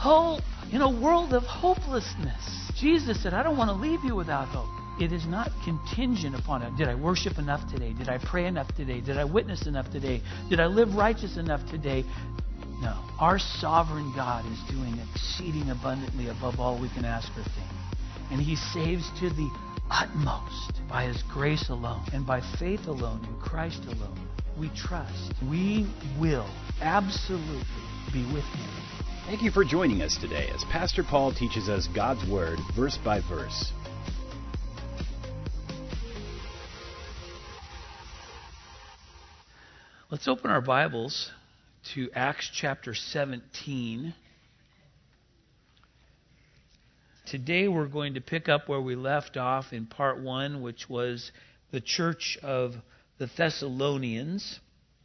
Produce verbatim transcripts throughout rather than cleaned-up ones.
hope in a world of hopelessness. Jesus said, I don't want to leave you without hope. It is not contingent upon it. Did I worship enough today? Did I pray enough today? Did I witness enough today? Did I live righteous enough today? No. Our sovereign God is doing exceeding abundantly above all we can ask or think. And He saves to the utmost by His grace alone and by faith alone in Christ alone. We trust. We will absolutely be with Him. Thank you for joining us today as Pastor Paul teaches us God's Word verse by verse. Let's open our Bibles to Acts chapter seventeen. Today we're going to pick up where we left off in part one, which was the church of the Thessalonians.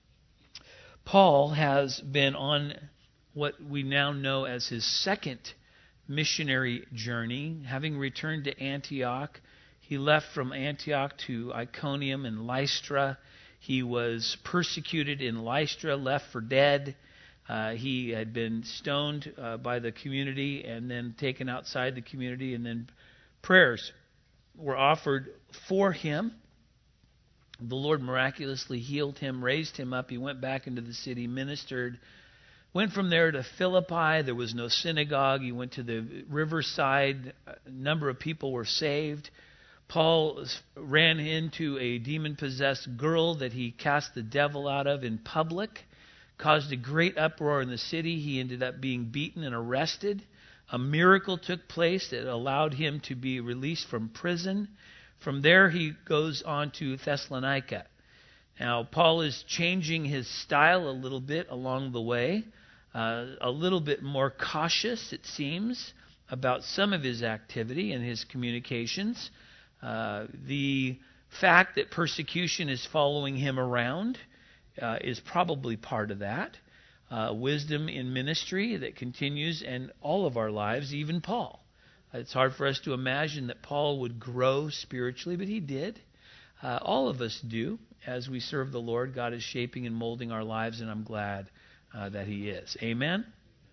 Paul has been on what we now know as his second missionary journey. Having returned to Antioch, he left from Antioch to Iconium and Lystra. He was persecuted in Lystra, left for dead. Uh, he had been stoned uh, by the community and then taken outside the community, and then prayers were offered for him. The Lord miraculously healed him, raised him up. He went back into the city, ministered. Went from there to Philippi. There was no synagogue. He went to the riverside. A number of people were saved. Paul ran into a demon-possessed girl that he cast the devil out of in public, caused a great uproar in the city. He ended up being beaten and arrested. A miracle took place that allowed him to be released from prison. From there, he goes on to Thessalonica. Now, Paul is changing his style a little bit along the way, uh, a little bit more cautious, it seems, about some of his activity and his communications. Uh, the fact that persecution is following him around uh, is probably part of that. Uh, wisdom in ministry that continues in all of our lives, even Paul. It's hard for us to imagine that Paul would grow spiritually, but he did. Uh, all of us do. As we serve the Lord, God is shaping and molding our lives, and I'm glad uh, that He is. Amen?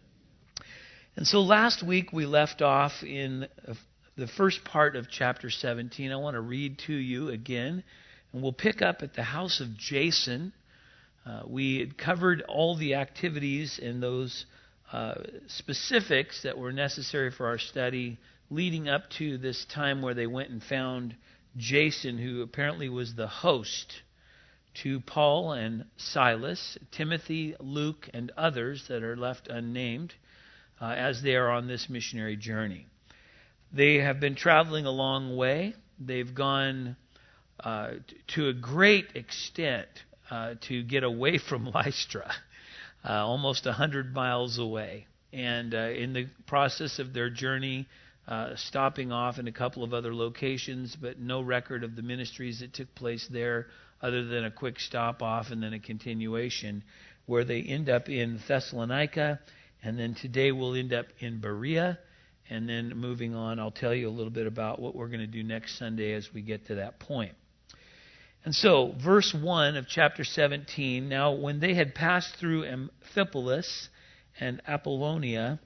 And so last week we left off in the first part of chapter seventeen. I want to read to you again, and we'll pick up at the house of Jason. Uh, we had covered all the activities and those uh, specifics that were necessary for our study leading up to this time where they went and found Jason, who apparently was the host to Paul and Silas, Timothy, Luke, and others that are left unnamed uh, as they are on this missionary journey. They have been traveling a long way. They've gone uh, to a great extent uh, to get away from Lystra, uh, almost one hundred miles away. And uh, in the process of their journey, uh, stopping off in a couple of other locations, but no record of the ministries that took place there other than a quick stop off and then a continuation, where they end up in Thessalonica, and then today we'll end up in Berea. And then moving on, I'll tell you a little bit about what we're going to do next Sunday as we get to that point. And so, verse one of chapter seventeen, now when they had passed through Amphipolis and Apollonia,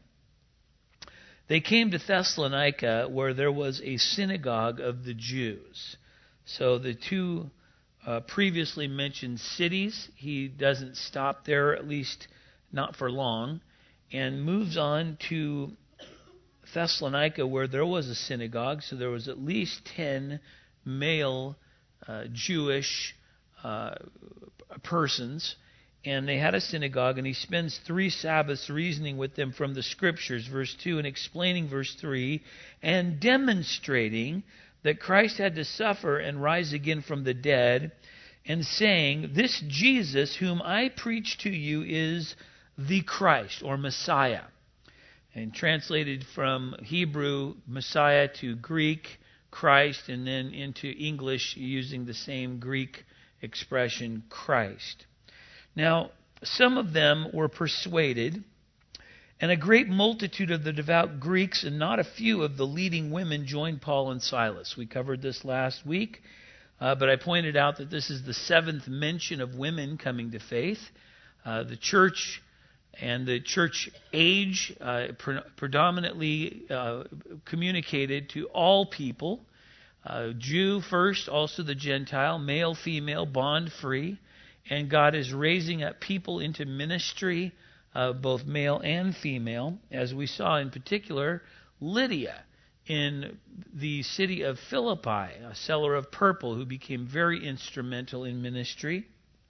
they came to Thessalonica, where there was a synagogue of the Jews. So the two uh, previously mentioned cities, he doesn't stop there, at least not for long, and moves on to Thessalonica, where there was a synagogue. So there was at least ten male uh, Jewish uh, persons, and they had a synagogue, and he spends three Sabbaths reasoning with them from the Scriptures, verse two, and explaining verse three, and demonstrating that Christ had to suffer and rise again from the dead, and saying, this Jesus whom I preach to you is the Christ, or Messiah. And translated from Hebrew, Messiah, to Greek, Christ, and then into English using the same Greek expression, Christ. Now, some of them were persuaded, and a great multitude of the devout Greeks and not a few of the leading women joined Paul and Silas. We covered this last week, uh, but I pointed out that this is the seventh mention of women coming to faith. Uh, the church And the church age uh, pre- predominantly uh, communicated to all people, uh, Jew first, also the Gentile, male, female, bond free. And God is raising up people into ministry, uh, both male and female, as we saw in particular Lydia in the city of Philippi, a seller of purple who became very instrumental in ministry.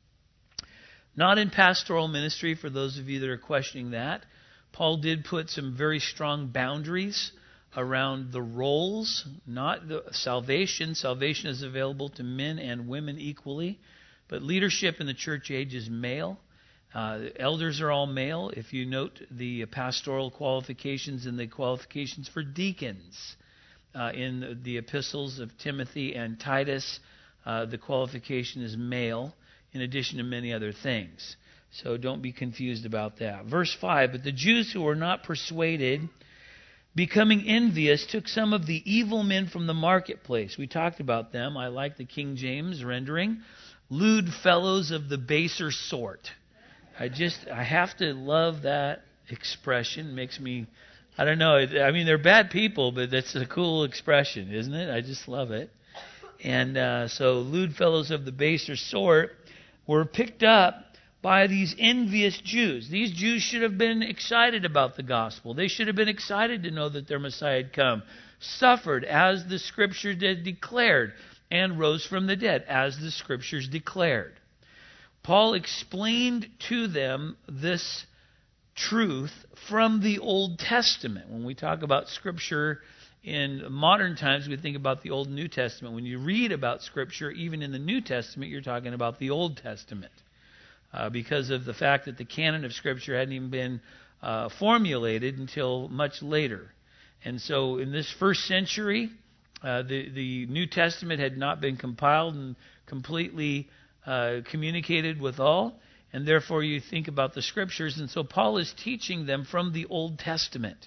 Not in pastoral ministry, for those of you that are questioning that. Paul did put some very strong boundaries around the roles, not the salvation. Salvation is available to men and women equally, but leadership in the church age is male. Uh, the elders are all male. If you note the pastoral qualifications and the qualifications for deacons uh, in the, the epistles of Timothy and Titus, uh, the qualification is male, in addition to many other things. So don't be confused about that. Verse five, but the Jews who were not persuaded, becoming envious, took some of the evil men from the marketplace. We talked about them. I like the King James rendering. Lewd fellows of the baser sort. I just, I have to love that expression. It makes me, I don't know, I mean, they're bad people, but that's a cool expression, isn't it? I just love it. And uh, so, lewd fellows of the baser sort were picked up by these envious Jews. These Jews should have been excited about the gospel. They should have been excited to know that their Messiah had come, suffered as the Scripture did declared, and rose from the dead as the Scriptures declared. Paul explained to them this truth from the Old Testament. When we talk about Scripture in modern times, we think about the Old and New Testament. When you read about Scripture, even in the New Testament, you're talking about the Old Testament. Uh, because of the fact that the canon of Scripture hadn't even been uh, formulated until much later. And so in this first century, uh, the, the New Testament had not been compiled and completely uh, communicated with all. And therefore you think about the Scriptures. And so Paul is teaching them from the Old Testament.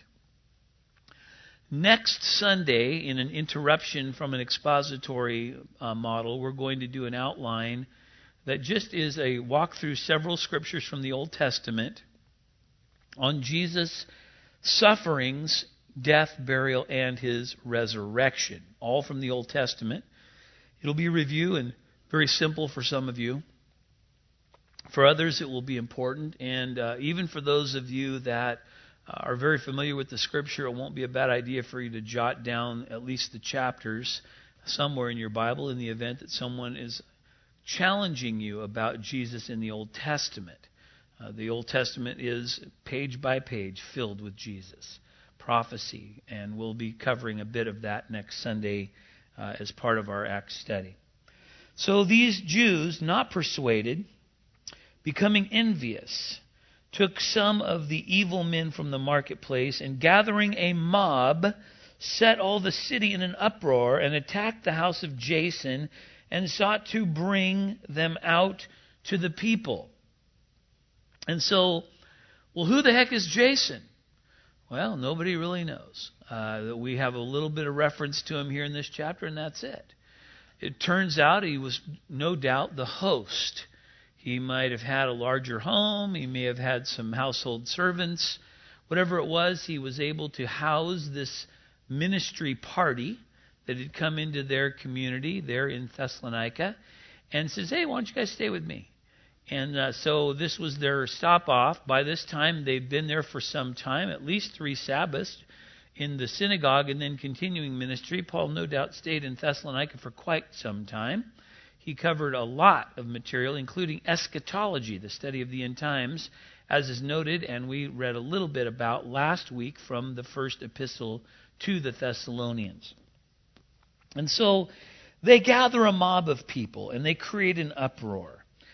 Next Sunday, in an interruption from an expository uh, model, we're going to do an outline that just is a walk through several scriptures from the Old Testament on Jesus' sufferings, death, burial, and his resurrection. All from the Old Testament. It'll be a review and very simple for some of you. For others, it will be important. And uh, even for those of you that are very familiar with the Scripture, it won't be a bad idea for you to jot down at least the chapters somewhere in your Bible in the event that someone is challenging you about Jesus in the Old Testament. Uh, the Old Testament is page by page filled with Jesus, prophecy, and we'll be covering a bit of that next Sunday uh, as part of our Acts study. So these Jews, not persuaded, becoming envious, took some of the evil men from the marketplace, and gathering a mob, set all the city in an uproar and attacked the house of Jason and sought to bring them out to the people. And so, well, who the heck is Jason? Well, nobody really knows. Uh, we have a little bit of reference to him here in this chapter, and that's it. It turns out he was no doubt the host. He might have had a larger home. He may have had some household servants. Whatever it was, he was able to house this ministry party that had come into their community there in Thessalonica and says, hey, why don't you guys stay with me? And uh, so this was their stop off. By this time, they'd been there for some time, at least three Sabbaths in the synagogue and then continuing ministry. Paul no doubt stayed in Thessalonica for quite some time. He covered a lot of material, including eschatology, the study of the end times, as is noted, and we read a little bit about last week from the first epistle to the Thessalonians. And so they gather a mob of people, and they create an uproar.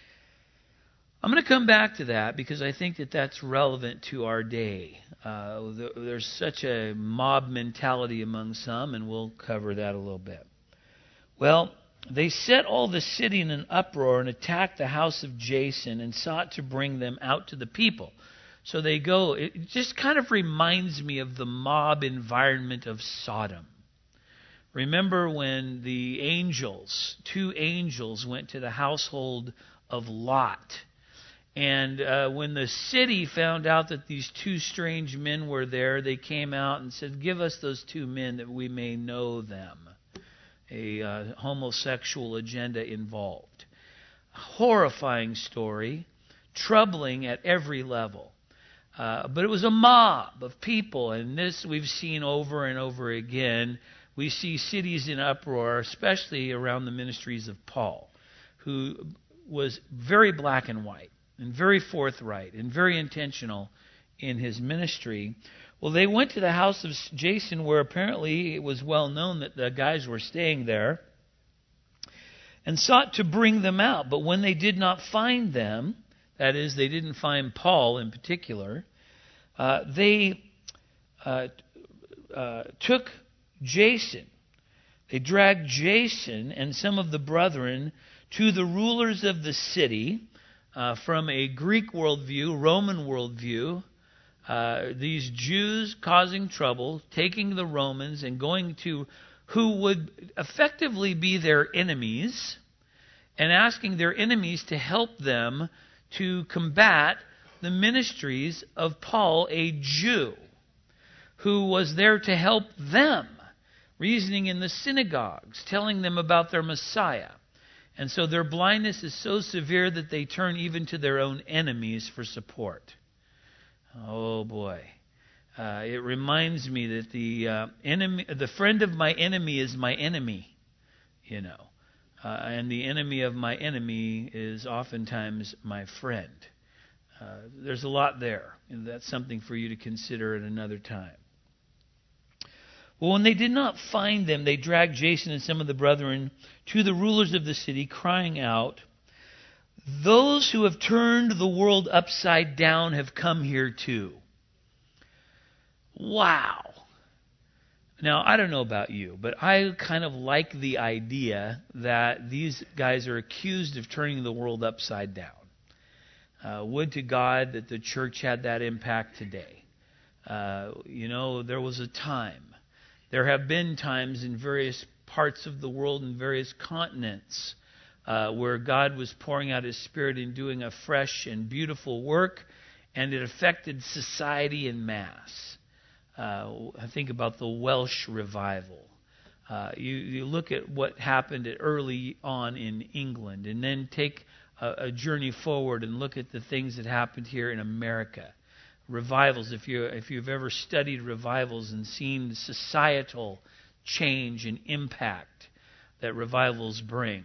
I'm going to come back to that because I think that that's relevant to our day. Uh, there's such a mob mentality among some, and we'll cover that a little bit. Well, they set all the city in an uproar and attacked the house of Jason and sought to bring them out to the people. So they go, it just kind of reminds me of the mob environment of Sodom. Remember when the angels, two angels, went to the household of Lot, And uh, when the city found out that these two strange men were there, they came out and said, "Give us those two men that we may know them." A uh, homosexual agenda involved. Horrifying story, troubling at every level. Uh, but it was a mob of people, and this we've seen over and over again. We see cities in uproar, especially around the ministries of Paul, who was very black and white and very forthright and very intentional in his ministry. Well, they went to the house of Jason, where apparently it was well known that the guys were staying there, and sought to bring them out. But when they did not find them, that is, they didn't find Paul in particular, uh, they uh, uh, took Jason. They dragged Jason and some of the brethren to the rulers of the city uh, from a Greek worldview, Roman worldview. Uh, these Jews causing trouble, taking the Romans and going to who would effectively be their enemies, and asking their enemies to help them to combat the ministries of Paul, a Jew, who was there to help them, reasoning in the synagogues, telling them about their Messiah. And so their blindness is so severe that they turn even to their own enemies for support. Oh boy. Uh, it reminds me that the uh, enemy, the friend of my enemy is my enemy, you know. Uh, and the enemy of my enemy is oftentimes my friend. Uh, there's a lot there, and that's something for you to consider at another time. Well, when they did not find them, they dragged Jason and some of the brethren to the rulers of the city, crying out, "Those who have turned the world upside down have come here too." Wow. Now, I don't know about you, but I kind of like the idea that these guys are accused of turning the world upside down. Uh, would to God that the church had that impact today. Uh, you know, there was a time. There have been times in various parts of the world and various continents uh, where God was pouring out His Spirit and doing a fresh and beautiful work, and it affected society en masse. Uh, I think about the Welsh revival. Uh, you, you look at what happened early on in England, and then take a, a journey forward and look at the things that happened here in America. Revivals, if you if you've ever studied revivals and seen the societal change and impact that revivals bring.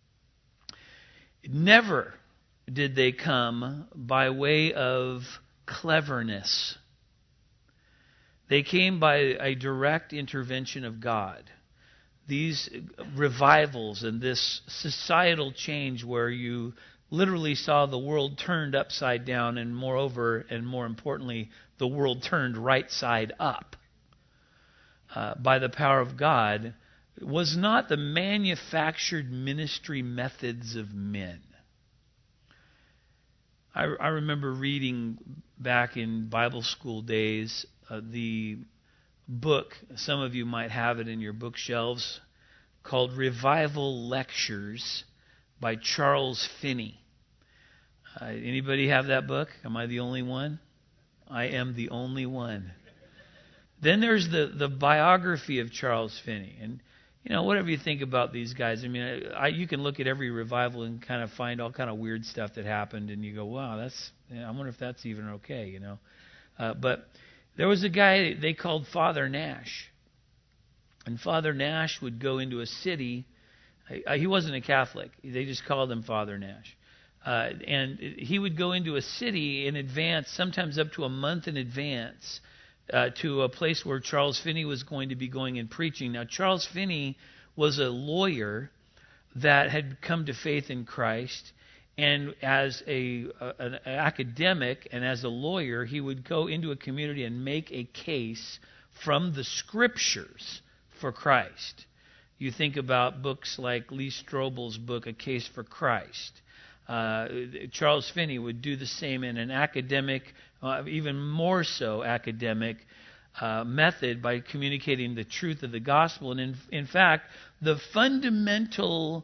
Never did they come by way of cleverness. They came by a direct intervention of God. These revivals and this societal change where you literally saw the world turned upside down, and moreover, and more importantly, the world turned right side up uh, by the power of God, was not the manufactured ministry methods of men. I, I remember reading back in Bible school days uh, the book, some of you might have it in your bookshelves, called Revival Lectures by Charles Finney. Uh, anybody have that book? Am I the only one? I am the only one. Then there's the, the biography of Charles Finney. And, you know, whatever you think about these guys, I mean, I, you can look at every revival and kind of find all kind of weird stuff that happened, and you go, wow, that's, you know, I wonder if that's even okay, you know. Uh, but there was a guy they called Father Nash. And Father Nash would go into a city. Uh, he wasn't a Catholic. They just called him Father Nash. Uh, and he would go into a city in advance, sometimes up to a month in advance, uh, to a place where Charles Finney was going to be going and preaching. Now, Charles Finney was a lawyer that had come to faith in Christ, and as a, a an academic and as a lawyer, he would go into a community and make a case from the Scriptures for Christ. You think about books like Lee Strobel's book, A Case for Christ. Uh, Charles Finney would do the same in an academic, uh, even more so academic uh, method by communicating the truth of the gospel. And in, in fact, the fundamental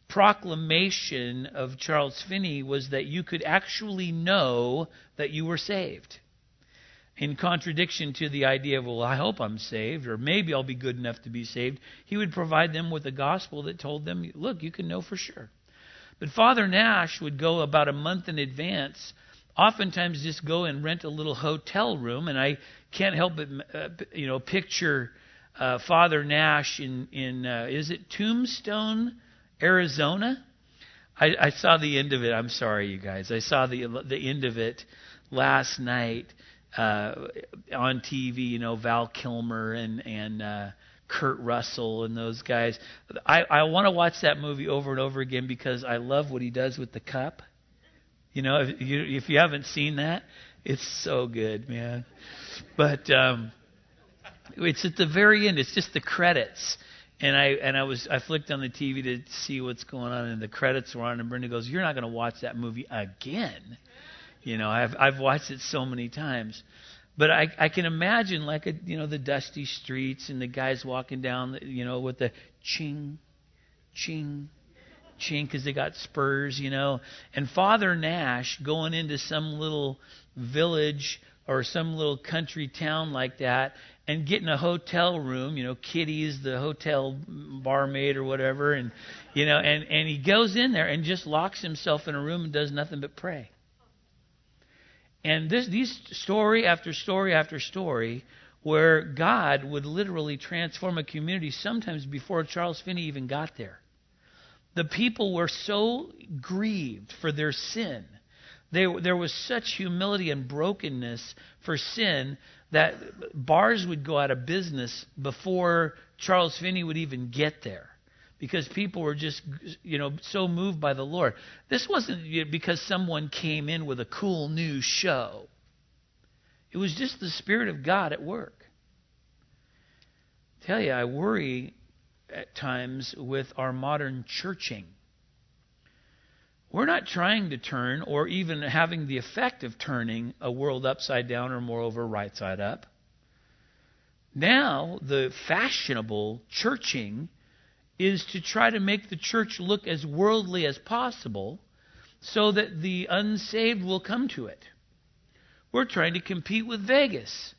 proclamation of Charles Finney was that you could actually know that you were saved. In contradiction to the idea of, well, I hope I'm saved, or maybe I'll be good enough to be saved, he would provide them with a gospel that told them, look, you can know for sure. But Father Nash would go about a month in advance, oftentimes just go and rent a little hotel room, and I can't help but uh, you know picture uh, Father Nash in in uh, is it Tombstone, Arizona? I, I saw the end of it. I'm sorry, you guys. I saw the the end of it last night uh, on T V. You know, Val Kilmer and and uh, Kurt Russell and those guys. I, I want to watch that movie over and over again because I love what he does with the cup. You know, if you, if you haven't seen that, it's so good, man. But um, it's at the very end. It's just the credits. And I and I was I flicked on the T V to see what's going on, and the credits were on. And Brenda goes, "You're not going to watch that movie again." You know, I've I've watched it so many times. But I, I can imagine, like, a, you know, the dusty streets and the guys walking down, you know, with the ching, ching, ching, because they got spurs, you know. And Father Nash going into some little village or some little country town like that and getting a hotel room, you know, Kitty's the hotel barmaid or whatever. And, you know, and, and he goes in there and just locks himself in a room and does nothing but pray. And this, these story after story after story where God would literally transform a community sometimes before Charles Finney even got there. The people were so grieved for their sin. They, there was such humility and brokenness for sin that bars would go out of business before Charles Finney would even get there. Because people were just, you know, so moved by the Lord. This wasn't because someone came in with a cool new show. It was just the Spirit of God at work. I tell you, I worry at times with our modern churching. We're not trying to turn or even having the effect of turning a world upside down or, moreover, right side up. Now, the fashionable churching is to try to make the church look as worldly as possible so that the unsaved will come to it. We're trying to compete with Vegas.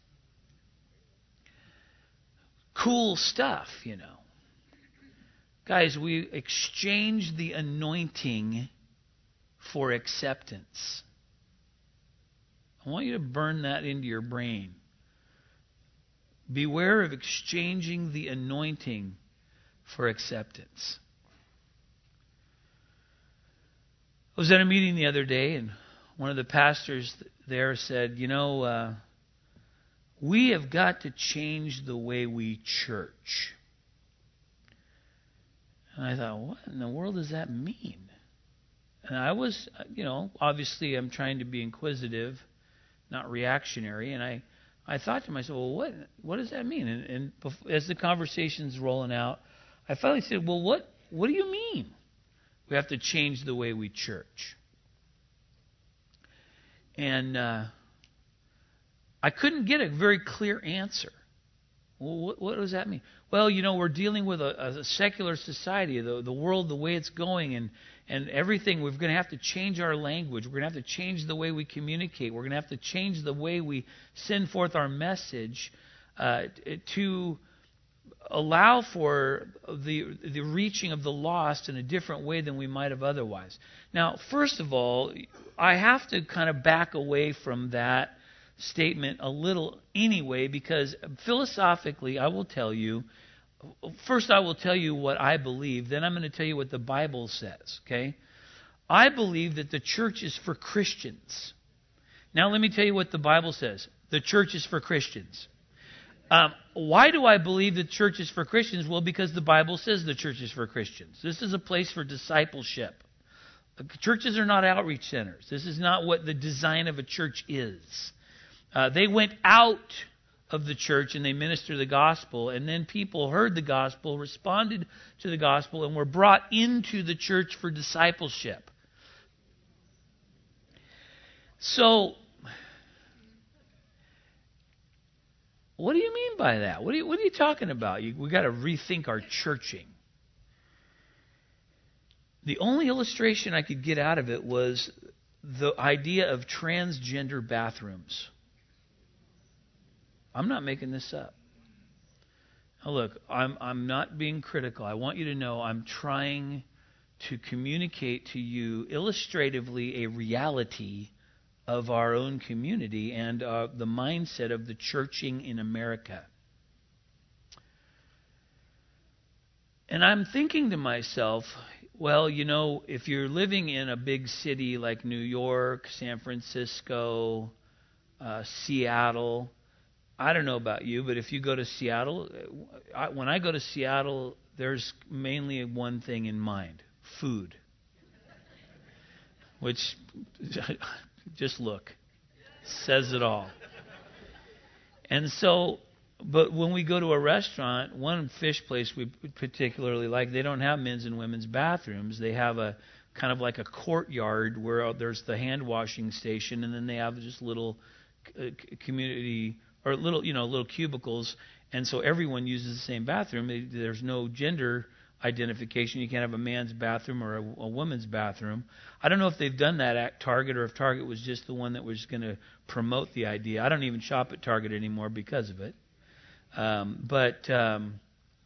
Cool stuff, you know. Guys, we exchange the anointing for acceptance. I want you to burn that into your brain. Beware of exchanging the anointing for acceptance. I was at a meeting the other day, and one of the pastors there said, you know, uh, we have got to change the way we church. And I thought, what in the world does that mean? And I was, you know, obviously I'm trying to be inquisitive, not reactionary, and I, I thought to myself, well, what what does that mean? And, and as the conversation's rolling out, I finally said, well, what what do you mean? We have to change the way we church. And uh, I couldn't get a very clear answer. Well, what, what does that mean? Well, you know, we're dealing with a, a secular society, the, the world, the way it's going, and, and everything. We're going to have to change our language. We're going to have to change the way we communicate. We're going to have to change the way we send forth our message uh, to allow for the the reaching of the lost in a different way than we might have otherwise. Now, first of all, I have to kind of back away from that statement a little anyway, because philosophically, I will tell you, first I will tell you what I believe, then I'm going to tell you what the Bible says, okay? I believe that the church is for Christians. Now let me tell you what the Bible says. The church is for Christians. Um, why do I believe the church is for Christians? Well, because the Bible says the church is for Christians. This is a place for discipleship. Churches are not outreach centers. This is not what the design of a church is. Uh, they went out of the church and they ministered the gospel, and then people heard the gospel, responded to the gospel, and were brought into the church for discipleship. So, what do you mean by that? What are you, what are you talking about? You, we've got to rethink our churching. The only illustration I could get out of it was the idea of transgender bathrooms. I'm not making this up. Now look, I'm I'm not being critical. I want you to know I'm trying to communicate to you illustratively a reality of our own community and uh, the mindset of the churching in America. And I'm thinking to myself, well, you know, if you're living in a big city like New York, San Francisco, uh, Seattle, I don't know about you, but if you go to Seattle, I, when I go to Seattle, there's mainly one thing in mind: food. Which, just look, says it all. And so, but when we go to a restaurant, one fish place we particularly like, they don't have men's and women's bathrooms. They have a kind of like a courtyard where there's the hand washing station, and then they have just little uh, community or little, you know, little cubicles, and so everyone uses the same bathroom. There's no gender identification. You can't have a man's bathroom or a, a woman's bathroom. I don't know if they've done that at Target or if Target was just the one that was going to promote the idea. I don't even shop at Target anymore because of it. Um, but um,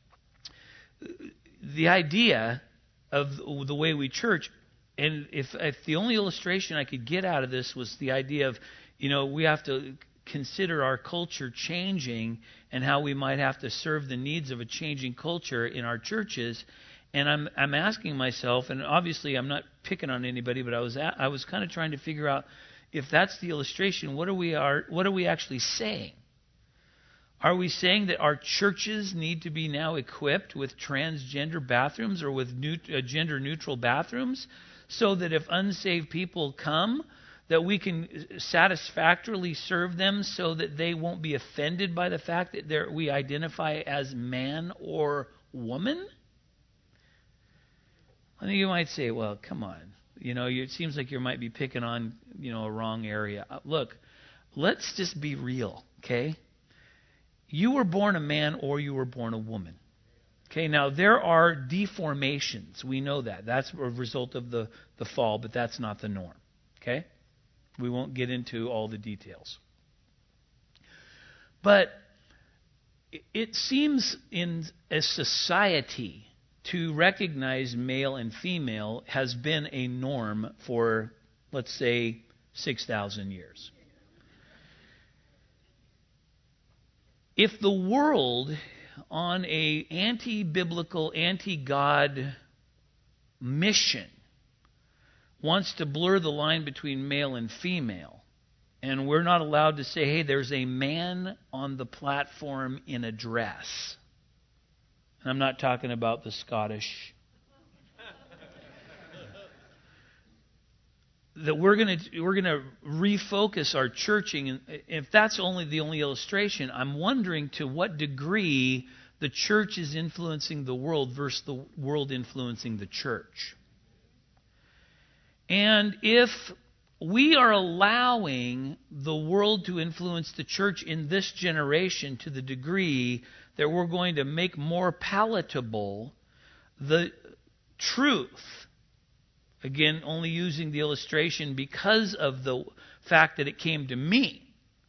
the idea of the way we church, and if, if the only illustration I could get out of this was the idea of, you know, we have to consider our culture changing and how we might have to serve the needs of a changing culture in our churches. And I'm I'm asking myself, and obviously I'm not picking on anybody, but I was at, I was kind of trying to figure out if that's the illustration, what are we are what are we actually saying? Are we saying that our churches need to be now equipped with transgender bathrooms or with new, uh, gender-neutral bathrooms so that if unsaved people come, that we can satisfactorily serve them so that they won't be offended by the fact that we identify as man or woman? I think you might say, well, come on. You know, it seems like you might be picking on, you know, a wrong area. Look, let's just be real, okay? You were born a man or you were born a woman. Okay, now there are deformations. We know that. That's a result of the, the fall, but that's not the norm. Okay? We won't get into all the details. But it seems in a society to recognize male and female has been a norm for, let's say, six thousand years. If the world, on a anti-biblical, anti-God mission, wants to blur the line between male and female, and we're not allowed to say, hey, there's a man on the platform in a dress. And I'm not talking about the Scottish. That we're going to we're going to refocus our churching, and if that's only the only illustration, I'm wondering to what degree the church is influencing the world versus the world influencing the church. And if we are allowing the world to influence the church in this generation to the degree that we're going to make more palatable the truth, again, only using the illustration because of the fact that it came to me,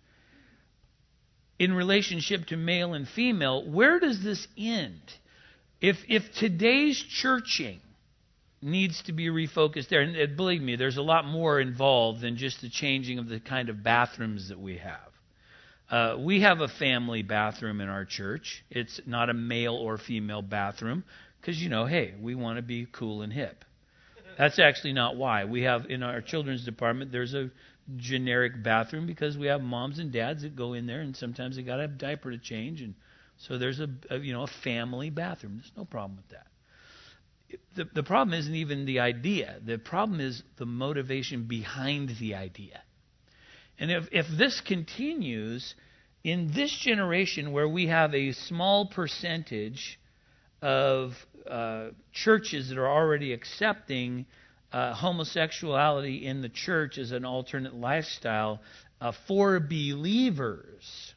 in relationship to male and female, where does this end? If if today's churching needs to be refocused there, and believe me, there's a lot more involved than just the changing of the kind of bathrooms that we have. Uh, we have a family bathroom in our church. It's not a male or female bathroom because, you know, hey, we want to be cool and hip. That's actually not why. We have, in our children's department, there's a generic bathroom because we have moms and dads that go in there, and sometimes they got a diaper to change, and so there's a, a you know a family bathroom. There's no problem with that. The, the problem isn't even the idea. The problem is the motivation behind the idea. And if, if this continues in this generation where we have a small percentage of uh, churches that are already accepting uh, homosexuality in the church as an alternate lifestyle uh, for believers,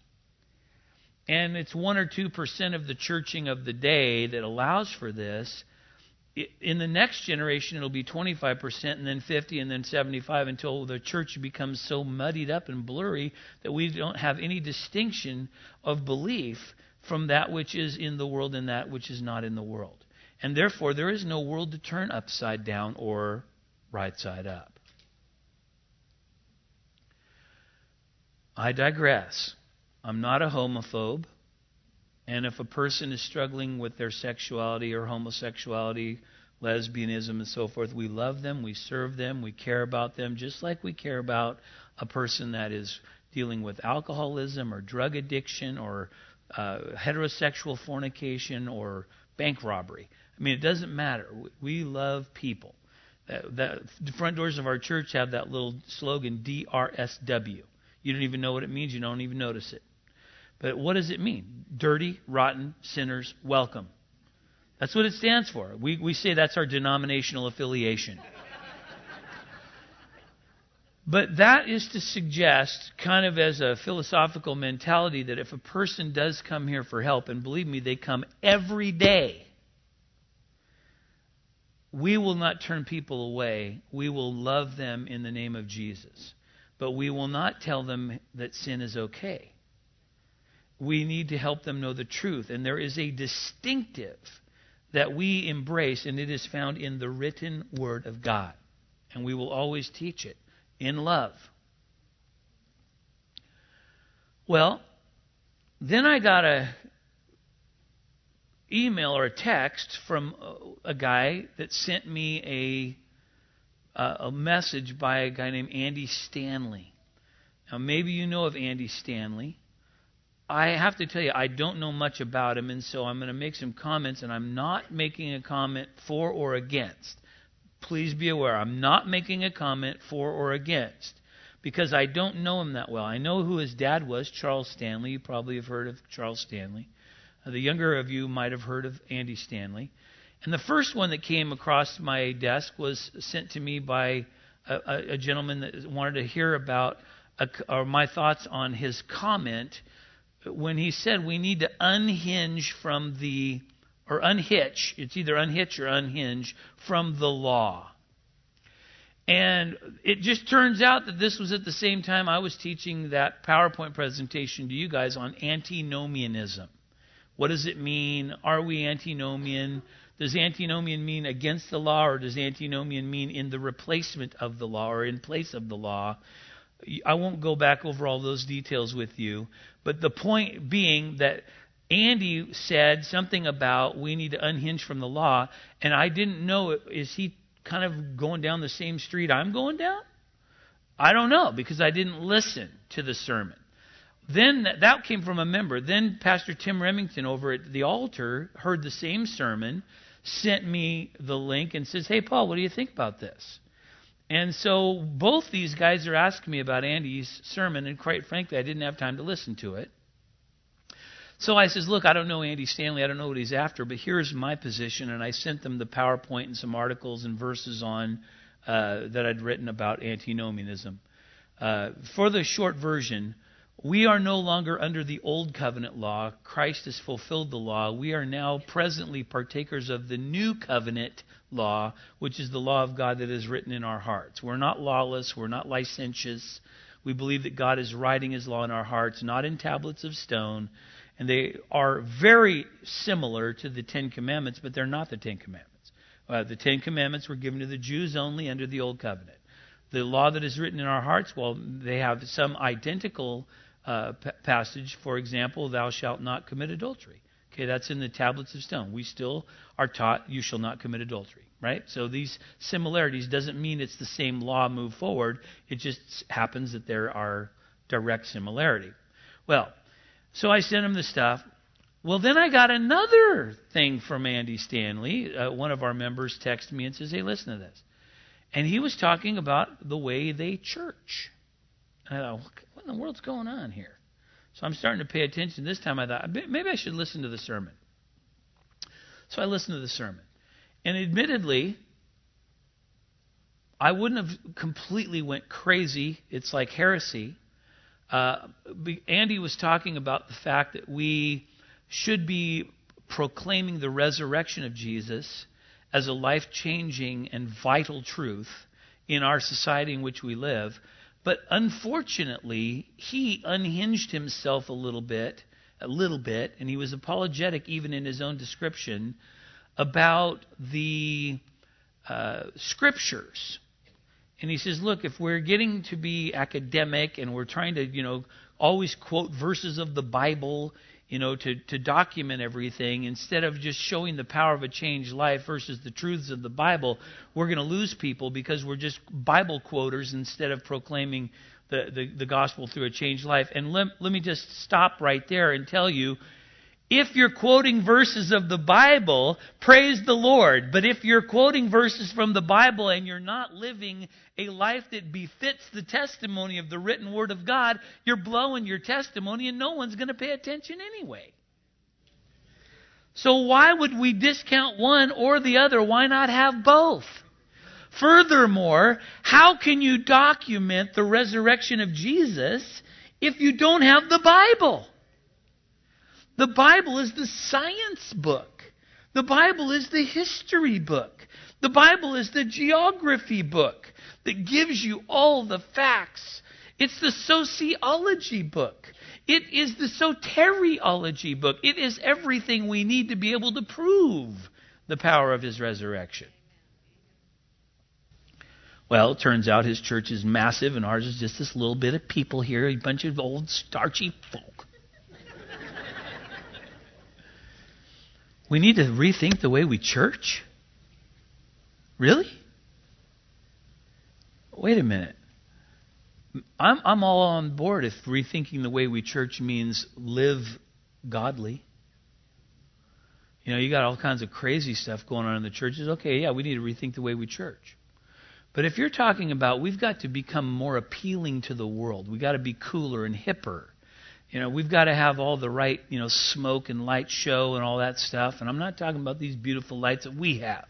and it's one or two percent of the churching of the day that allows for this, in the next generation, it'll be twenty-five percent, and then fifty, and then seventy-five, until the church becomes so muddied up and blurry that we don't have any distinction of belief from that which is in the world and that which is not in the world. And therefore, there is no world to turn upside down or right side up. I digress. I'm not a homophobe. And if a person is struggling with their sexuality or homosexuality, lesbianism, and so forth, we love them, we serve them, we care about them, just like we care about a person that is dealing with alcoholism or drug addiction or uh, heterosexual fornication or bank robbery. I mean, it doesn't matter. We love people. That, that, the front doors of our church have that little slogan, D R S W. You don't even know what it means. You don't even notice it. But what does it mean? Dirty, rotten, sinners, welcome. That's what it stands for. We we say that's our denominational affiliation. But that is to suggest, kind of as a philosophical mentality, that if a person does come here for help, and believe me, they come every day, we will not turn people away. We will love them in the name of Jesus. But we will not tell them that sin is okay. We need to help them know the truth. And there is a distinctive that we embrace, and it is found in the written Word of God. And we will always teach it in love. Well, then I got a email or a text from a guy that sent me a, a message by a guy named Andy Stanley. Now, maybe you know of Andy Stanley. I have to tell you, I don't know much about him, and so I'm going to make some comments, and I'm not making a comment for or against. Please be aware, I'm not making a comment for or against, because I don't know him that well. I know who his dad was, Charles Stanley. You probably have heard of Charles Stanley. Uh, the younger of you might have heard of Andy Stanley. And the first one that came across my desk was sent to me by a, a, a gentleman that wanted to hear about a, or my thoughts on his comment when he said we need to unhinge from the, or unhitch, it's either unhitch or unhinge, from the law. And it just turns out that this was at the same time I was teaching that PowerPoint presentation to you guys on antinomianism. What does it mean? Are we antinomian? Does antinomian mean against the law, or does antinomian mean in the replacement of the law or in place of the law? I won't go back over all those details with you, but the point being that Andy said something about we need to unhinge from the law, and I didn't know, is he kind of going down the same street I'm going down? I don't know, because I didn't listen to the sermon. Then that came from a member. Then Pastor Tim Remington over at the altar heard the same sermon, sent me the link, and says, "Hey, Paul, what do you think about this?" And so both these guys are asking me about Andy's sermon, and quite frankly, I didn't have time to listen to it. So I says, look, I don't know Andy Stanley, I don't know what he's after, but here's my position, and I sent them the PowerPoint and some articles and verses on uh, that I'd written about antinomianism. Uh, for the short version, we are no longer under the old covenant law. Christ has fulfilled the law. We are now presently partakers of the new covenant law, which is the law of God that is written in our hearts. We're not lawless. We're not licentious. We believe that God is writing His law in our hearts, not in tablets of stone. And they are very similar to the Ten Commandments, but they're not the Ten Commandments. Uh, the Ten Commandments were given to the Jews only under the Old Covenant. The law that is written in our hearts, well, they have some identical uh, p- passage. For example, thou shalt not commit adultery. Okay, that's in the tablets of stone. We still are taught you shall not commit adultery, right? So these similarities doesn't mean it's the same law move forward. It just happens that there are direct similarity. Well, so I sent him the stuff. Well, then I got another thing from Andy Stanley. Uh, one of our members texted me and says, hey, listen to this. And he was talking about the way they church. And I thought, what in the world's going on here? So I'm starting to pay attention. This time I thought, maybe I should listen to the sermon. So I listened to the sermon. And admittedly, I wouldn't have completely went crazy. It's like heresy. Uh, Andy was talking about the fact that we should be proclaiming the resurrection of Jesus as a life-changing and vital truth in our society in which we live. But unfortunately, he unhinged himself a little bit, a little bit, and he was apologetic even in his own description about the uh, scriptures. And he says, look, if we're getting to be academic and we're trying to, you know, always quote verses of the Bible, you know, to, to document everything, instead of just showing the power of a changed life versus the truths of the Bible, we're going to lose people because we're just Bible quoters instead of proclaiming the, the, the gospel through a changed life. And let, let me just stop right there and tell you, if you're quoting verses of the Bible, praise the Lord. But if you're quoting verses from the Bible and you're not living a life that befits the testimony of the written Word of God, you're blowing your testimony and no one's going to pay attention anyway. So why would we discount one or the other? Why not have both? Furthermore, how can you document the resurrection of Jesus if you don't have the Bible? The Bible is the science book. The Bible is the history book. The Bible is the geography book that gives you all the facts. It's the sociology book. It is the soteriology book. It is everything we need to be able to prove the power of His resurrection. Well, it turns out His church is massive and ours is just this little bit of people here, a bunch of old starchy folk. We need to rethink the way we church? Really? Wait a minute. I'm I'm all on board if rethinking the way we church means live godly. You know, you got all kinds of crazy stuff going on in the churches. Okay, yeah, we need to rethink the way we church. But if you're talking about we've got to become more appealing to the world, we've got to be cooler and hipper. You know, we've got to have all the right, you know, smoke and light show and all that stuff. And I'm not talking about these beautiful lights that we have.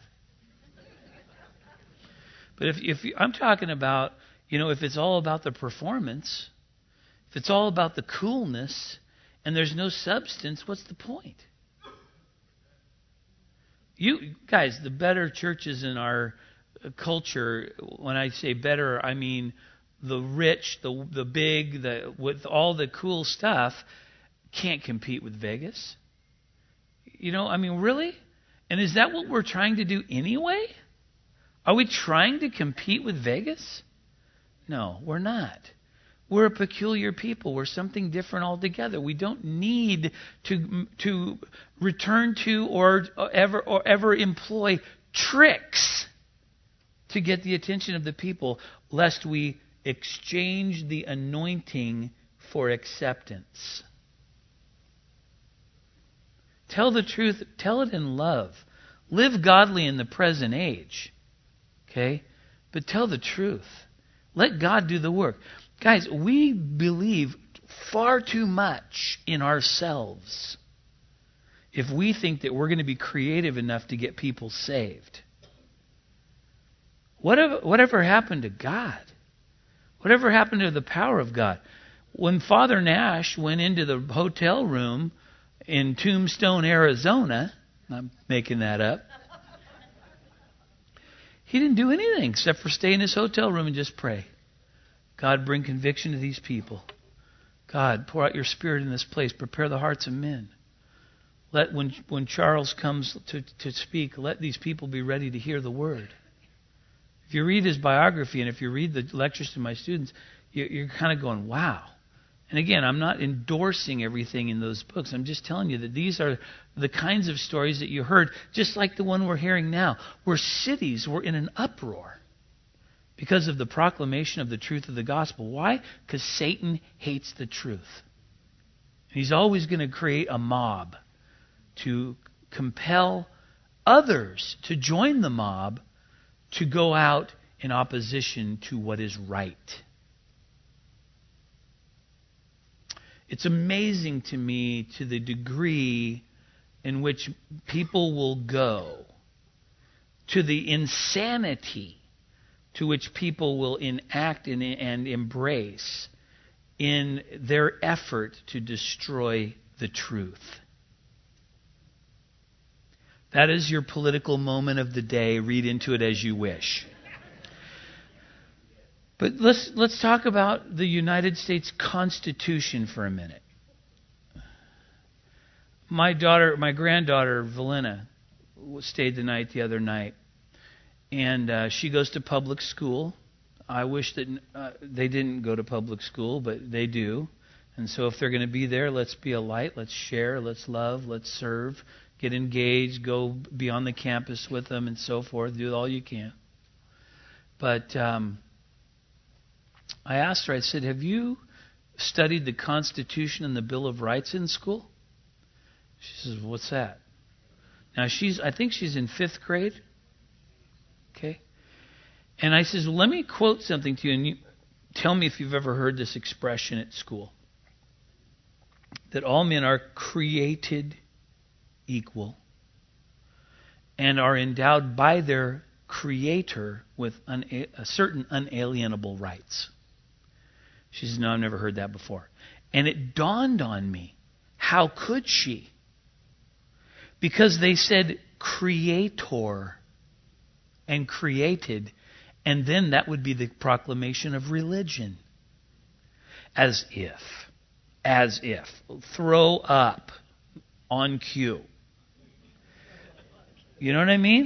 But if, if you, I'm talking about, you know, if it's all about the performance, if it's all about the coolness, and there's no substance, what's the point? You guys, the better churches in our culture, when I say better, I mean the rich, the the big, the with all the cool stuff, can't compete with Vegas. You know, I mean, really? And is that what we're trying to do anyway? Are we trying to compete with Vegas? No, we're not. We're a peculiar people. We're something different altogether. We don't need to to return to or, or ever or ever employ tricks to get the attention of the people, lest we exchange the anointing for acceptance. Tell the truth. Tell it in love. Live godly in the present age. Okay? But tell the truth. Let God do the work. Guys, we believe far too much in ourselves if we think that we're going to be creative enough to get people saved. Whatever, whatever happened to God? Whatever happened to the power of God? When Father Nash went into the hotel room in Tombstone, Arizona, I'm making that up, he didn't do anything except for stay in his hotel room and just pray. God, bring conviction to these people. God, pour out your Spirit in this place. Prepare the hearts of men. Let when when Charles comes to, to speak, let these people be ready to hear the word. If you read his biography and if you read the lectures to my students, you're kind of going, wow. And again, I'm not endorsing everything in those books. I'm just telling you that these are the kinds of stories that you heard, just like the one we're hearing now, where cities were in an uproar because of the proclamation of the truth of the gospel. Why? Because Satan hates the truth. He's always going to create a mob to compel others to join the mob to go out in opposition to what is right. It's amazing to me to the degree in which people will go, to the insanity to which people will enact and, and embrace in their effort to destroy the truth. That is your political moment of the day. Read into it as you wish. But let's let's talk about the United States Constitution for a minute. My daughter, my granddaughter, Valena, stayed the night the other night. And uh, she goes to public school. I wish that uh, they didn't go to public school, but they do. And so if they're going to be there, let's be a light. Let's share. Let's love. Let's serve. Get engaged. Go be on the campus with them and so forth. Do all you can. But um, I asked her, I said, have you studied the Constitution and the Bill of Rights in school? She says, what's that? Now, she's, I think she's in fifth grade. Okay. And I says, well, let me quote something to you, and you tell me if you've ever heard this expression at school. That all men are created equal and are endowed by their Creator with una- a certain unalienable rights. She says, no, I've never heard that before. And it dawned on me, how could she? Because they said Creator and created, and then that would be the proclamation of religion. As if. As if. Throw up on cue. You know what I mean?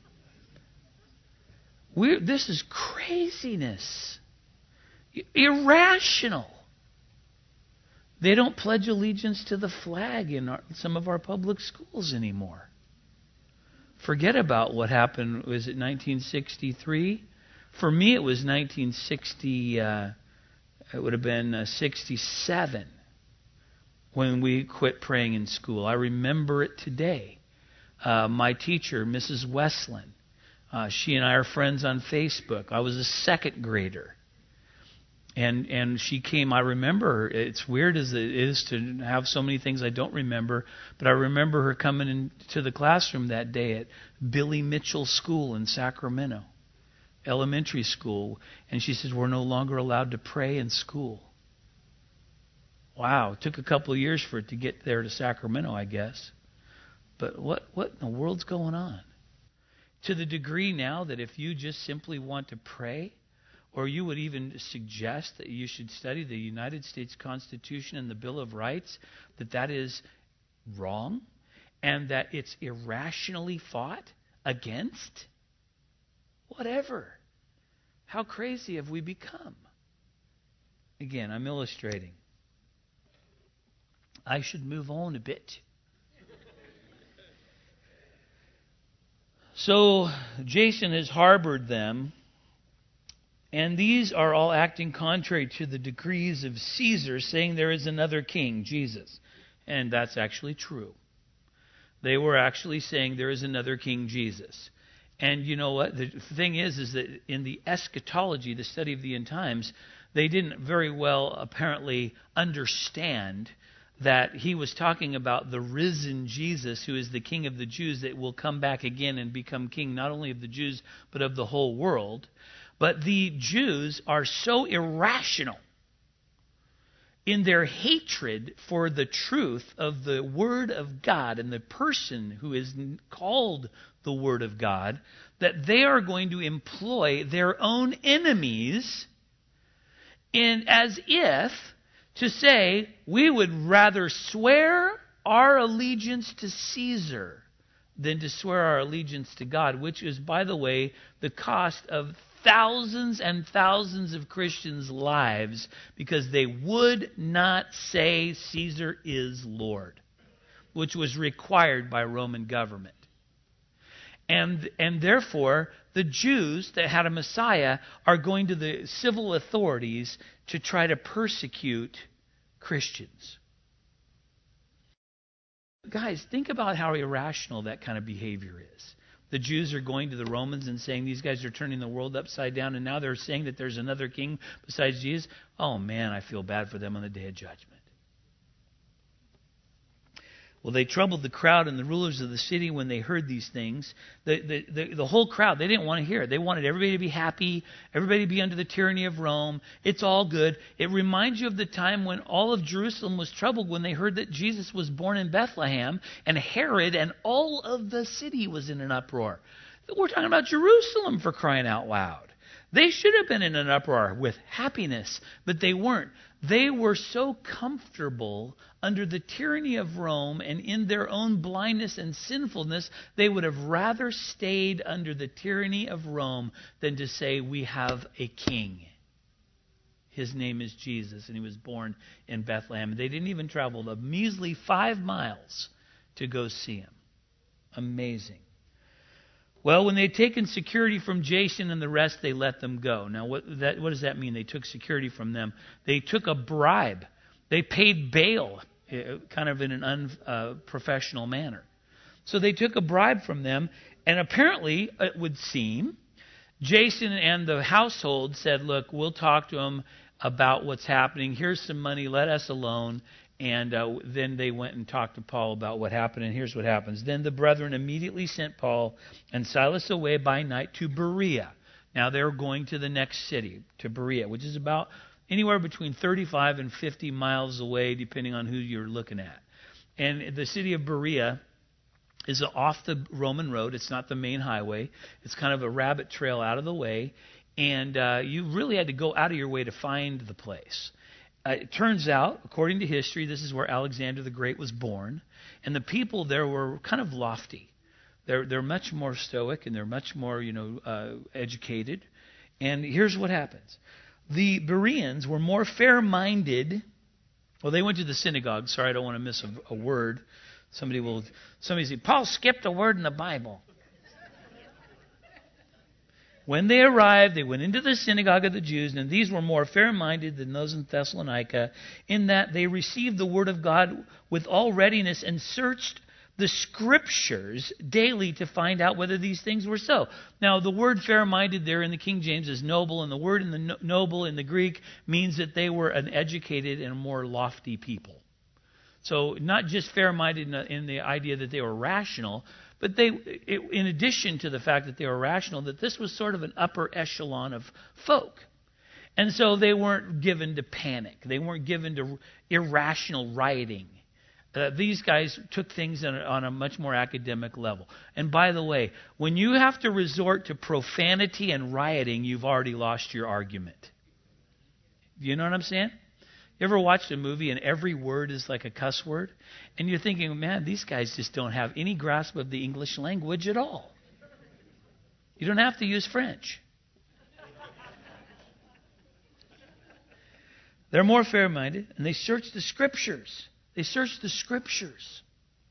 We're, this is craziness. Irrational. They don't pledge allegiance to the flag in our, some of our public schools anymore. Forget about what happened, was it nineteen sixty-three? For me, it was nineteen sixty, uh, it would have been uh, sixty-seven when we quit praying in school. I remember it today. Uh, my teacher, Missus Westland, uh, she and I are friends on Facebook. I was a second grader. And and she came, I remember her. It's weird as it is to have so many things I don't remember, but I remember her coming into the classroom that day at Billy Mitchell School in Sacramento, elementary school, and she says, we're no longer allowed to pray in school. Wow, it took a couple of years for it to get there to Sacramento, I guess. But what, what in the world's going on? To the degree now that if you just simply want to pray, or you would even suggest that you should study the United States Constitution and the Bill of Rights, that that is wrong and that it's irrationally fought against? Whatever. How crazy have we become? Again, I'm illustrating. I should move on a bit. So Jason has harbored them. And these are all acting contrary to the decrees of Caesar, saying there is another king, Jesus. And that's actually true. They were actually saying there is another king, Jesus. And you know what? The thing is, is that in the eschatology, the study of the end times, they didn't very well apparently understand that he was talking about the risen Jesus, who is the King of the Jews, that will come back again and become king not only of the Jews, but of the whole world. But the Jews are so irrational in their hatred for the truth of the Word of God and the person who is called the Word of God, that they are going to employ their own enemies in as if to say, we would rather swear our allegiance to Caesar than to swear our allegiance to God, which is, by the way, the cost of thousands and thousands of Christians' lives because they would not say Caesar is Lord, which was required by Roman government. And, and therefore, the Jews that had a Messiah are going to the civil authorities to try to persecute Christians. Guys, think about how irrational that kind of behavior is. The Jews are going to the Romans and saying these guys are turning the world upside down, and now they're saying that there's another king besides Jesus. Oh man, I feel bad for them on the day of judgment. Well, they troubled the crowd and the rulers of the city when they heard these things. The, the, the, the whole crowd, they didn't want to hear it. They wanted everybody to be happy, everybody to be under the tyranny of Rome. It's all good. It reminds you of the time when all of Jerusalem was troubled when they heard that Jesus was born in Bethlehem, and Herod and all of the city was in an uproar. We're talking about Jerusalem, for crying out loud. They should have been in an uproar with happiness, but they weren't. They were so comfortable under the tyranny of Rome and in their own blindness and sinfulness, they would have rather stayed under the tyranny of Rome than to say, we have a king. His name is Jesus, and he was born in Bethlehem. They didn't even travel a measly five miles to go see him. Amazing. Well, when they had taken security from Jason and the rest, they let them go. Now, what, that, what does that mean? They took security from them. They took a bribe. They paid bail, kind of in an unprofessional uh, manner. So they took a bribe from them, and apparently, it would seem, Jason and the household said, look, we'll talk to him about what's happening. Here's some money. Let us alone. And uh, then they went and talked to Paul about what happened. And here's what happens. Then the brethren immediately sent Paul and Silas away by night to Berea. Now they're going to the next city, to Berea, which is about anywhere between thirty-five and fifty miles away, depending on who you're looking at. And the city of Berea is off the Roman road. It's not the main highway. It's kind of a rabbit trail out of the way. And uh, you really had to go out of your way to find the place. Uh, it turns out, according to history, this is where Alexander the Great was born. And the people there were kind of lofty. They're they're much more stoic, and they're much more, you know, uh, educated. And here's what happens. The Bereans were more fair-minded. Well, they went to the synagogue. Sorry, I don't want to miss a, a word. Somebody will somebody say, Paul skipped a word in the Bible. When they arrived, they went into the synagogue of the Jews, and these were more fair-minded than those in Thessalonica, in that they received the word of God with all readiness and searched the Scriptures daily to find out whether these things were so. Now, the word fair-minded there in the King James is noble, and the word in the no- noble in the Greek means that they were an educated and more lofty people. So not just fair-minded in the, in the idea that they were rational, but they, it, in addition to the fact that they were rational, that this was sort of an upper echelon of folk. And so they weren't given to panic. They weren't given to irrational rioting. Uh, these guys took things on a, on a much more academic level. And by the way, when you have to resort to profanity and rioting, you've already lost your argument. You know what I'm saying? You ever watched a movie and every word is like a cuss word? And you're thinking, man, these guys just don't have any grasp of the English language at all. You don't have to use French. They're more fair-minded, and they search the Scriptures. They search the Scriptures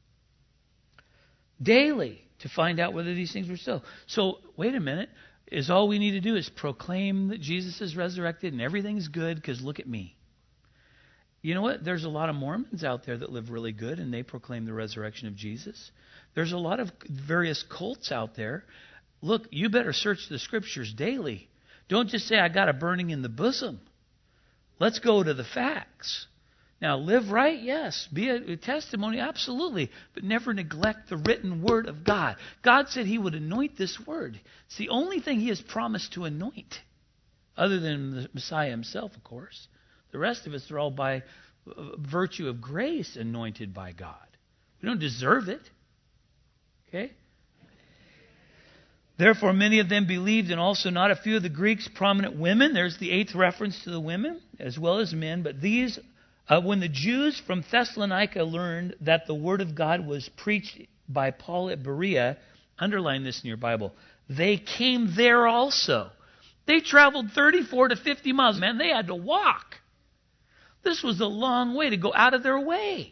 daily to find out whether these things were so. So, wait a minute. Is all we need to do is proclaim that Jesus is resurrected and everything's good because look at me. You know what? There's a lot of Mormons out there that live really good, and they proclaim the resurrection of Jesus. There's a lot of various cults out there. Look, you better search the Scriptures daily. Don't just say, I got a burning in the bosom. Let's go to the facts. Now, live right, yes. Be a, a testimony, absolutely. But never neglect the written Word of God. God said He would anoint this Word. It's the only thing He has promised to anoint, other than the Messiah Himself, of course. The rest of us are all by virtue of grace anointed by God. We don't deserve it. Okay? Therefore, many of them believed, and also not a few of the Greeks, prominent women. There's the eighth reference to the women, as well as men. But these, uh, when the Jews from Thessalonica learned that the word of God was preached by Paul at Berea, underline this in your Bible, they came there also. They traveled thirty-four to fifty miles. Man, they had to walk. This was a long way to go out of their way.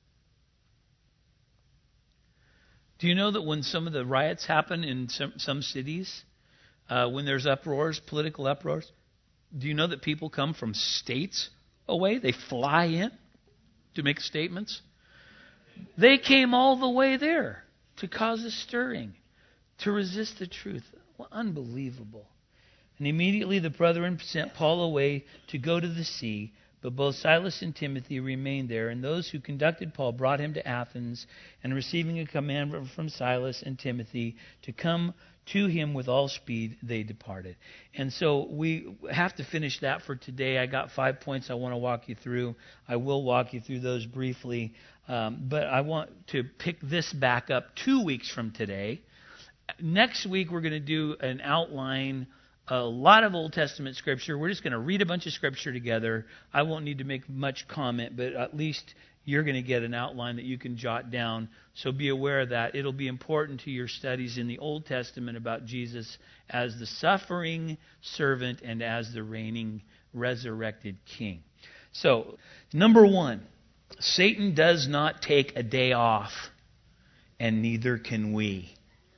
Do you know that when some of the riots happen in some, some cities, uh, when there's uproars, political uproars, do you know that people come from states away? They fly in to make statements. They came all the way there to cause a stirring, to resist the truth. Well, unbelievable. And immediately the brethren sent Paul away to go to the sea, But both Silas and Timothy remained there, and those who conducted Paul brought him to Athens, and receiving a command from Silas and Timothy to come to him with all speed, they departed. And so we have to finish that for today. I got five points I want to walk you through. I will walk you through those briefly. Um, but I want to pick this back up two weeks from today. Next week, we're going to do an outline, a lot of Old Testament scripture. We're just going to read a bunch of scripture together. I won't need to make much comment, but at least you're going to get an outline that you can jot down. So be aware of that. It'll be important to your studies in the Old Testament about Jesus as the suffering servant and as the reigning resurrected king. So, number one, Satan does not take a day off, and neither can we.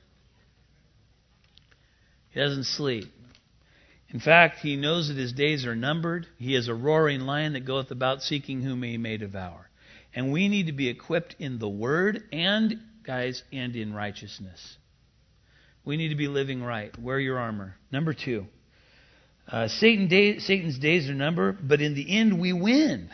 He doesn't sleep. In fact, he knows that his days are numbered. He is a roaring lion that goeth about seeking whom he may devour. And we need to be equipped in the Word and, guys, and in righteousness. We need to be living right. Wear your armor. Number two, uh, Satan day, Satan's days are numbered, but in the end we win.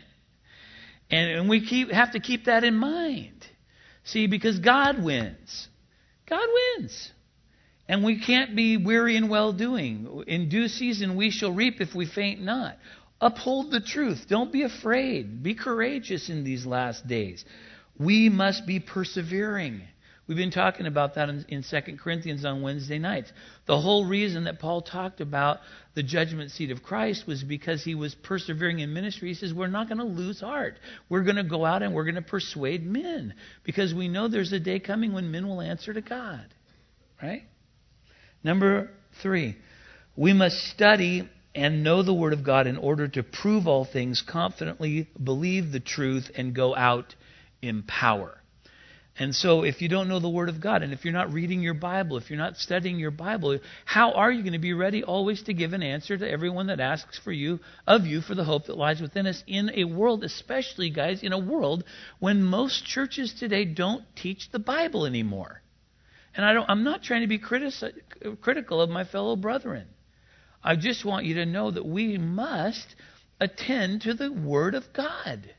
and, and we keep, have to keep that in mind. See, because God wins. God wins. And we can't be weary in well-doing. In due season we shall reap if we faint not. Uphold the truth. Don't be afraid. Be courageous in these last days. We must be persevering. We've been talking about that in, in Second Corinthians on Wednesday nights. The whole reason that Paul talked about the judgment seat of Christ was because he was persevering in ministry. He says, we're not going to lose heart. We're going to go out and we're going to persuade men. Because we know there's a day coming when men will answer to God. Right? Number three, we must study and know the Word of God in order to prove all things, confidently believe the truth, and go out in power. And so if you don't know the Word of God, and if you're not reading your Bible, if you're not studying your Bible, how are you going to be ready always to give an answer to everyone that asks for you, of you, for the hope that lies within us in a world, especially, guys, in a world when most churches today don't teach the Bible anymore? And I don't, I'm not trying to be critici- critical of my fellow brethren. I just want you to know that we must attend to the Word of God.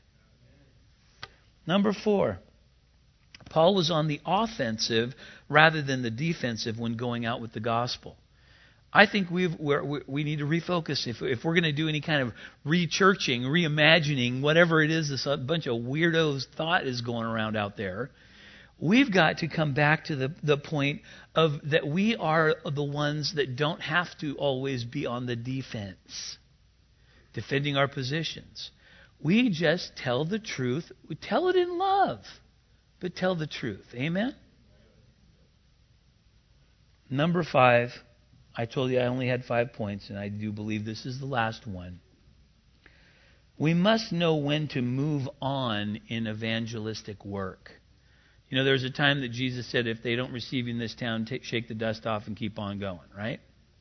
Number four, Paul was on the offensive rather than the defensive when going out with the gospel. I think we've, we're, we need to refocus. If, if we're going to do any kind of re-churching, reimagining, whatever it is, this bunch of weirdos thought is going around out there, we've got to come back to the, the point of that we are the ones that don't have to always be on the defense, defending our positions. We just tell the truth. We tell it in love, but tell the truth. Amen? Number five, I told you I only had five points, and I do believe this is the last one. We must know when to move on in evangelistic work. You know, there's a time that Jesus said, if they don't receive you in this town, take, shake the dust off and keep on going, right?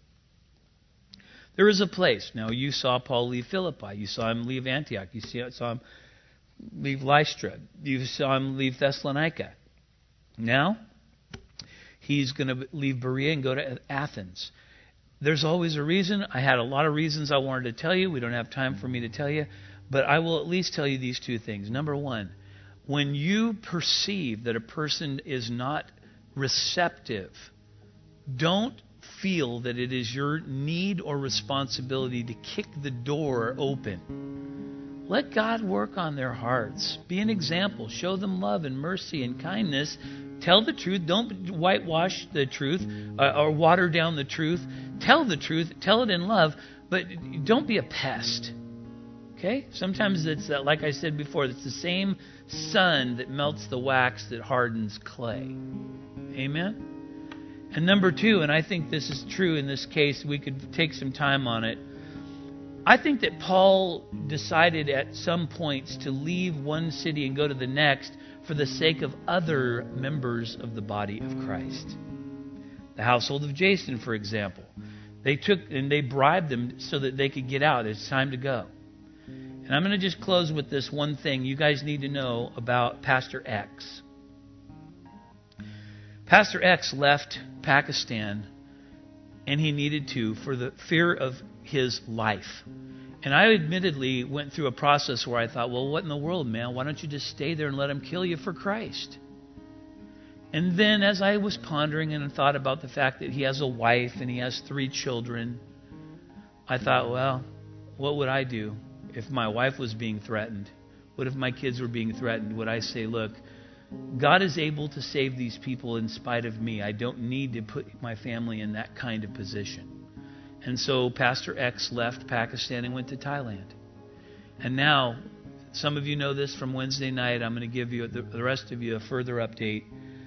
There is a place. Now, you saw Paul leave Philippi. You saw him leave Antioch. You saw him leave Lystra. You saw him leave Thessalonica. Now, he's going to leave Berea and go to Athens. There's always a reason. I had a lot of reasons I wanted to tell you. We don't have time for me to tell you. But I will at least tell you these two things. Number one, when you perceive that a person is not receptive, don't feel that it is your need or responsibility to kick the door open. Let God work on their hearts. Be an example. Show them love and mercy and kindness. Tell the truth. Don't whitewash the truth uh, or water down the truth. Tell the truth. Tell it in love, but don't be a pest. Okay? Sometimes it's, that, like I said before, it's the same sun that melts the wax that hardens clay. Amen? And number two, and I think this is true in this case, we could take some time on it. I think that Paul decided at some points to leave one city and go to the next for the sake of other members of the body of Christ. The household of Jason, for example. They took and they bribed them so that they could get out. It's time to go. And I'm going to just close with this one thing you guys need to know about Pastor X. Pastor X left Pakistan, and he needed to for the fear of his life. And I admittedly went through a process where I thought, well, what in the world, man? Why don't you just stay there and let him kill you for Christ? And then as I was pondering and thought about the fact that he has a wife and he has three children, I thought, well, what would I do if my wife was being threatened? What if my kids were being threatened? Would I say, look, God is able to save these people in spite of me. I don't need to put my family in that kind of position. And so Pastor X left Pakistan and went to Thailand. And now, some of you know this from Wednesday night. I'm going to give you, the rest of you, a further update.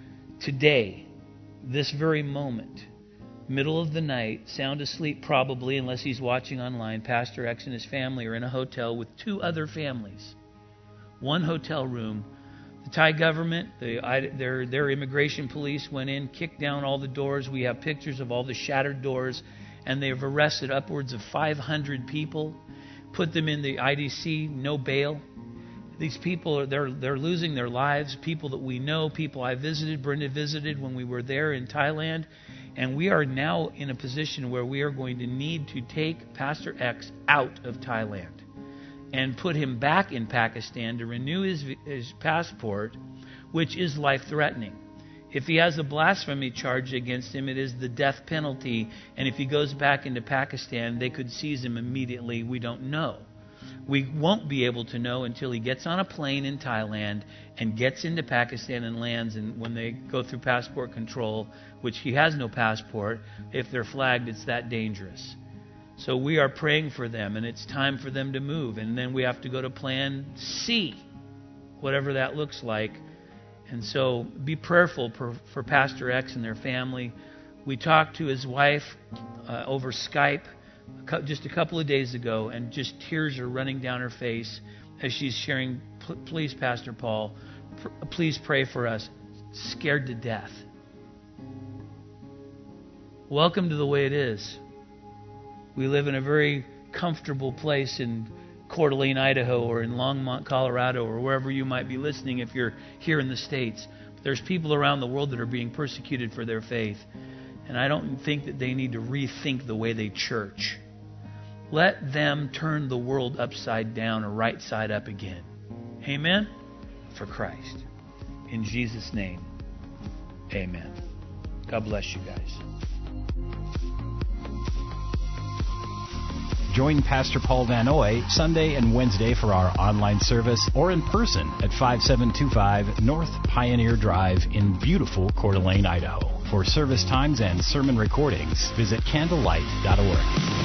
Today, this very moment, middle of the night, sound asleep probably, unless he's watching online, Pastor X and his family are in a hotel with two other families. One hotel room. The Thai government, the, their, their immigration police went in, kicked down all the doors. We have pictures of all the shattered doors. And they've arrested upwards of five hundred people, put them in the I D C, no bail. These people, are they're, they're losing their lives, people that we know, people I visited, Brenda visited when we were there in Thailand. And we are now in a position where we are going to need to take Pastor X out of Thailand and put him back in Pakistan to renew his, his passport, which is life-threatening. If he has a blasphemy charge against him, it is the death penalty. And if he goes back into Pakistan, they could seize him immediately. We don't know. We won't be able to know until he gets on a plane in Thailand and gets into Pakistan and lands. And when they go through passport control, which he has no passport, if they're flagged, it's that dangerous. So we are praying for them, and it's time for them to move. And then we have to go to plan C, whatever that looks like. And so be prayerful for, for Pastor X and their family. We talked to his wife uh, over Skype just a couple of days ago, and just tears are running down her face as she's sharing, please, Pastor Paul, pr- please pray for us. Scared to death. Welcome to the way it is. We live in a very comfortable place in Coeur d'Alene, Idaho, or in Longmont, Colorado, or wherever you might be listening if you're here in the States. But there's people around the world that are being persecuted for their faith. And I don't think that they need to rethink the way they church. Let them turn the world upside down or right side up again. Amen? For Christ. In Jesus' name, amen. God bless you guys. Join Pastor Paul Van Oy Sunday and Wednesday for our online service or in person at five seven two five North Pioneer Drive in beautiful Coeur d'Alene, Idaho. For service times and sermon recordings, visit candlelight dot org.